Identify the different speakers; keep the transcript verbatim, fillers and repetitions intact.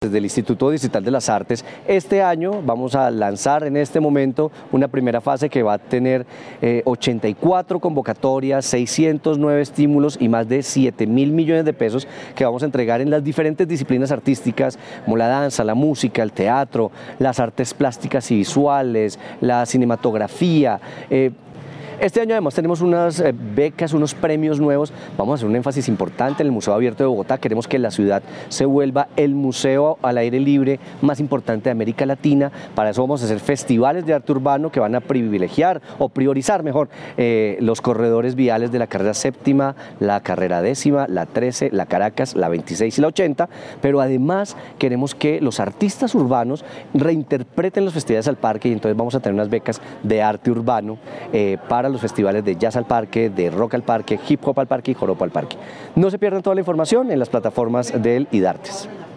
Speaker 1: Desde el Instituto Distrital de las Artes, este año vamos a lanzar en este momento una primera fase que va a tener eh, ochenta y cuatro convocatorias, seiscientos nueve estímulos y más de siete mil millones de pesos que vamos a entregar en las diferentes disciplinas artísticas como la danza, la música, el teatro, las artes plásticas y visuales, la cinematografía. Eh, Este año además tenemos unas eh, becas, unos premios nuevos. Vamos a hacer un énfasis importante en el Museo Abierto de Bogotá. Queremos que la ciudad se vuelva el museo al aire libre más importante de América Latina. Para eso vamos a hacer festivales de arte urbano que van a privilegiar o priorizar mejor eh, los corredores viales de la carrera séptima, la carrera décima, la trece, la Caracas, la veintiséis y la ochenta. Pero además queremos que los artistas urbanos reinterpreten los festivales al parque, y entonces vamos a tener unas becas de arte urbano eh, para los festivales de jazz al parque, de rock al parque, hip hop al parque y joropo al parque. No se pierdan toda la información en las plataformas del IDARTES.